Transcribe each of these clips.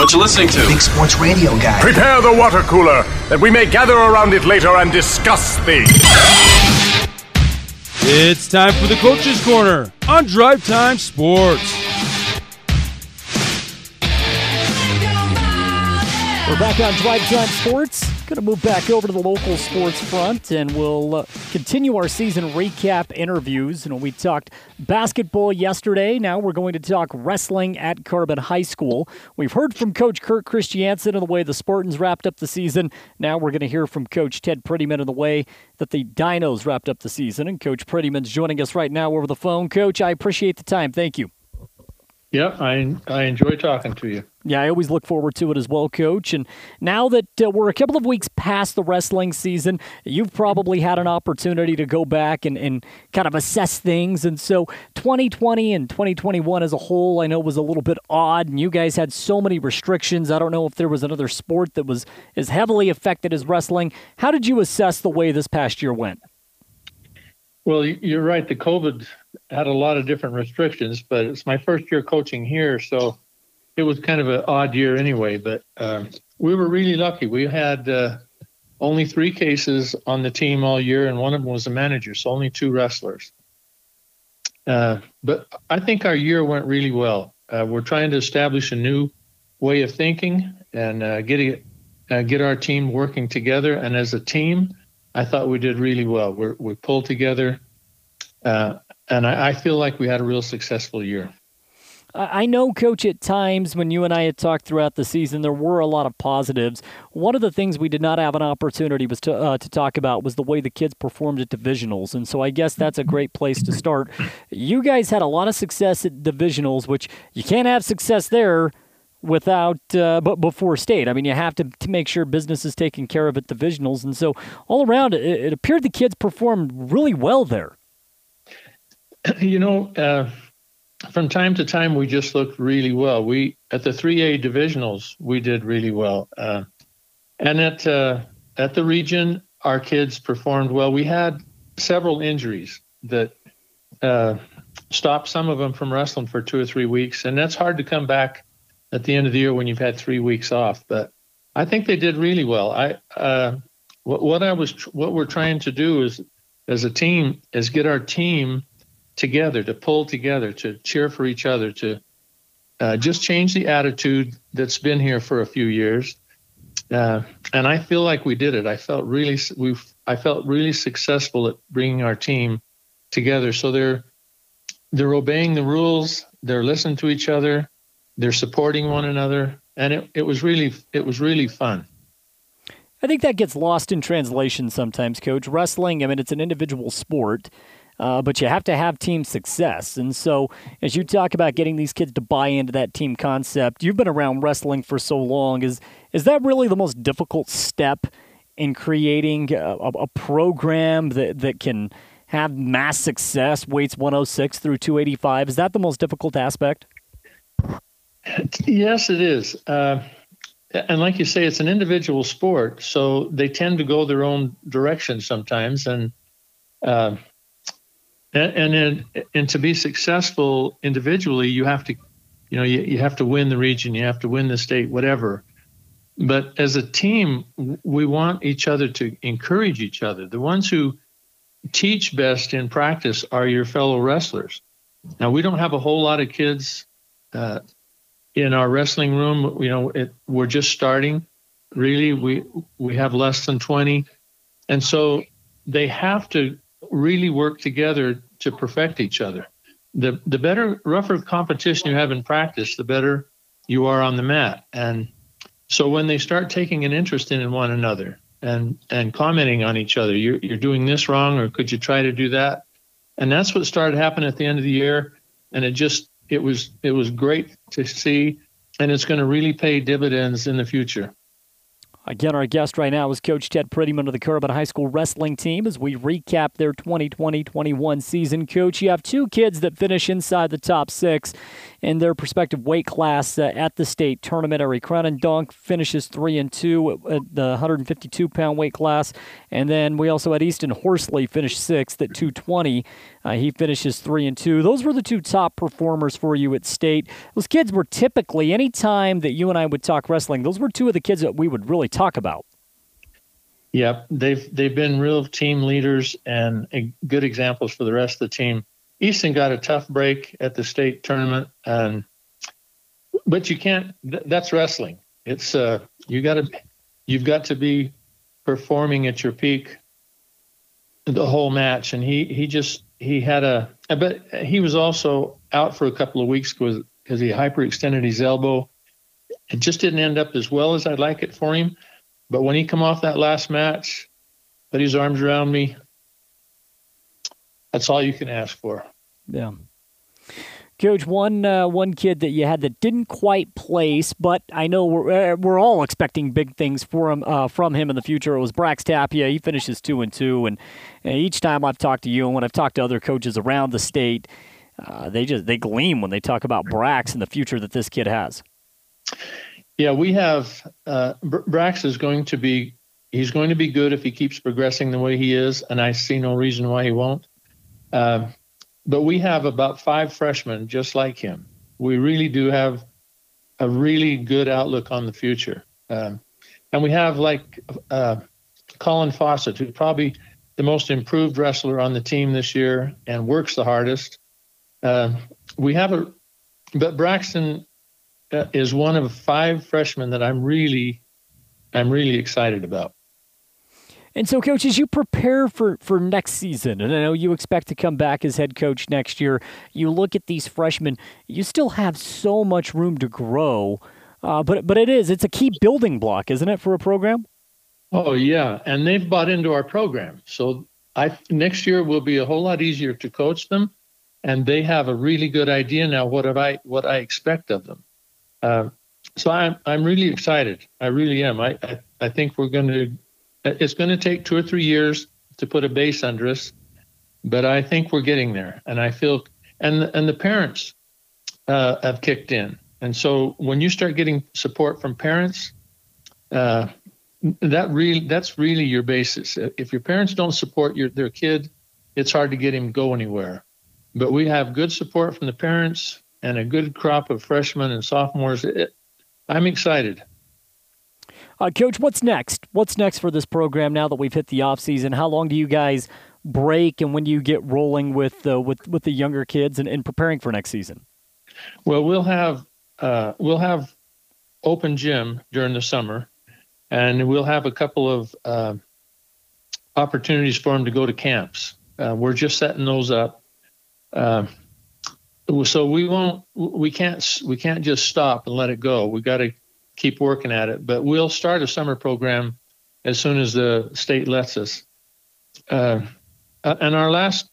what you're listening to. Big Sports Radio Guy. Prepare the water cooler, that we may gather around it later and discuss things. It's time for the Coach's Corner on Drive Time Sports. We're back on Drive Time Sports. Going to move back over to the local sports front, and we'll continue our season recap interviews. We talked basketball yesterday. Now we're going to talk wrestling at Carbon High School. We've heard from Coach Kurt Christiansen and the way the Spartans wrapped up the season. Now we're going to hear from Coach Ted Prettyman and the way that the Dinos wrapped up the season. And Coach Prettyman's joining us right now over the phone. Coach, I appreciate the time. Thank you. Yeah, I enjoy talking to you. Yeah, I always look forward to it as well, Coach. And now that we're a couple of weeks past the wrestling season, you've probably had an opportunity to go back and kind of assess things. And so 2020 and 2021 as a whole, I know was a little bit odd, and you guys had so many restrictions. I don't know if there was another sport that was as heavily affected as wrestling. How did you assess the way this past year went? Well, you're right. The COVID had a lot of different restrictions, but it's my first year coaching here, so it was kind of an odd year anyway. But we were really lucky. We had only 3 cases on the team all year, and one of them was a manager, so only 2 wrestlers. But I think our year went really well. We're trying to establish a new way of thinking and get our team working together. And as a team, I thought we did really well. We pulled together, and I feel like we had a real successful year. I know, Coach, at times when you and I had talked throughout the season, there were a lot of positives. One of the things we did not have an opportunity was to talk about was the way the kids performed at divisionals, and so I guess that's a great place to start. You guys had a lot of success at divisionals, which you can't have success there without before state. I mean, you have to make sure business is taken care of at divisionals, and so all around, it appeared the kids performed really well there. From time to time, we just looked really well. We at the 3A divisionals, we did really well, and at the region, our kids performed well. We had several injuries that stopped some of them from wrestling for 2 or 3 weeks, and that's hard to come back at the end of the year when you've had 3 weeks off. But I think they did really well. What we're trying to do is, as a team, is get our team together, to pull together, to cheer for each other, to just change the attitude that's been here for a few years. And I feel like we did it. I felt really successful at bringing our team together. So they're obeying the rules. They're listening to each other. They're supporting one another, and it was really fun. I think that gets lost in translation sometimes, Coach. Wrestling, I mean, it's an individual sport, but you have to have team success. And so as you talk about getting these kids to buy into that team concept, you've been around wrestling for so long. Is that really the most difficult step in creating a program that can have mass success, weights 106 through 285? Is that the most difficult aspect? Yes, it is. And like you say, it's an individual sport, so they tend to go their own direction sometimes. And to be successful individually, you have to, you have to win the region, you have to win the state, whatever. But as a team, we want each other to encourage each other. The ones who teach best in practice are your fellow wrestlers. Now, we don't have a whole lot of kids in our wrestling room. We're just starting. Really, we have less than 20, and so they have to really work together to perfect each other. The rougher competition you have in practice, the better you are on the mat. And so when they start taking an interest in one another and commenting on each other, you're doing this wrong, or could you try to do that? And that's what started happening at the end of the year, and it was great to see, and it's going to really pay dividends in the future. Again, our guest right now is Coach Ted Prettyman of the Carbon High School wrestling team as we recap their 2020-21 season. Coach, you have 2 kids that finish inside the top 6 in their respective weight class at the state tournament. Eric Cronendonk finishes 3-2 at the 152-pound weight class. And then we also had Easton Horsley finish 6th at 220. He finishes 3-2. Those were the two top performers for you at state. Those kids were typically, any time that you and I would talk wrestling, those were two of the kids that we would really talk about. Yep, they've been real team leaders and good examples for the rest of the team. Easton got a tough break at the state tournament, but you can't. That's wrestling. It's you've got to be performing at your peak the whole match, and but he was also out for a couple of weeks because he hyperextended his elbow. It just didn't end up as well as I'd like it for him. But when he come off that last match, put his arms around me, that's all you can ask for. Yeah. Coach, one kid that you had that didn't quite place, but I know we're all expecting big things for him from him in the future. It was Brax Tapia. He finishes 2-2, and each time I've talked to you and when I've talked to other coaches around the state, they gleam when they talk about Brax and the future that this kid has. Yeah, we have Brax is going to be good if he keeps progressing the way he is, and I see no reason why he won't. But we have about 5 freshmen just like him. We really do have a really good outlook on the future. And we have Colin Fawcett, who's probably the most improved wrestler on the team this year and works the hardest. But Braxton is one of 5 freshmen that I'm really excited about. And so, Coach, as you prepare for next season, and I know you expect to come back as head coach next year, you look at these freshmen, you still have so much room to grow, but it's a key building block, isn't it, for a program? Oh, yeah, and they've bought into our program. So next year will be a whole lot easier to coach them, and they have a really good idea now what I expect of them. So I'm really excited. I really am. I think it's going to take 2 or 3 years to put a base under us, but I think we're getting there. And I feel, and the parents have kicked in. And so when you start getting support from parents, that's really your basis. If your parents don't support their kid, it's hard to get him to go anywhere. But we have good support from the parents and a good crop of freshmen and sophomores. I'm excited. Coach, what's next? What's next for this program now that we've hit the off season? How long do you guys break, and when do you get rolling with the younger kids and preparing for next season? Well, we'll have open gym during the summer, and we'll have a couple of opportunities for them to go to camps. We're just setting those up. So we can't just stop and let it go. We got to keep working at it, but we'll start a summer program as soon as the state lets us. And our last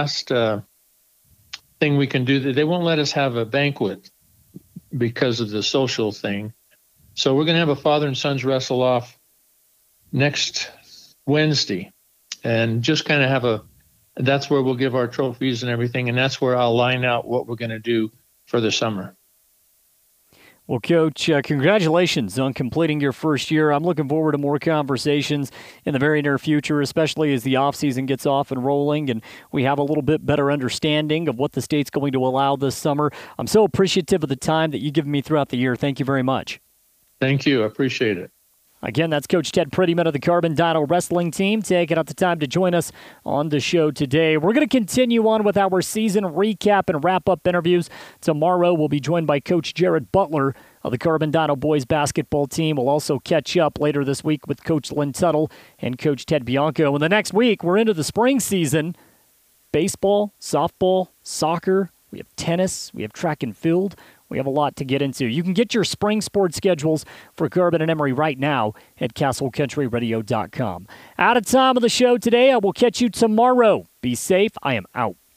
thing we can do, they won't let us have a banquet because of the social thing. So we're going to have a father and sons wrestle off next Wednesday, and just kind of that's where we'll give our trophies and everything, and that's where I'll line out what we're going to do for the summer. Well, Coach, congratulations on completing your first year. I'm looking forward to more conversations in the very near future, especially as the offseason gets off and rolling and we have a little bit better understanding of what the state's going to allow this summer. I'm so appreciative of the time that you've given me throughout the year. Thank you very much. Thank you. I appreciate it. Again, that's Coach Ted Prettyman of the Carbon Dino Wrestling Team taking out the time to join us on the show today. We're going to continue on with our season recap and wrap-up interviews. Tomorrow, we'll be joined by Coach Jared Butler of the Carbon Dino boys basketball team. We'll also catch up later this week with Coach Lynn Tuttle and Coach Ted Bianco. And the next week, we're into the spring season. Baseball, softball, soccer, we have tennis, we have track and field. We have a lot to get into. You can get your spring sports schedules for Carbon and Emery right now at CastleCountryRadio.com. Out of time of the show today. I will catch you tomorrow. Be safe. I am out.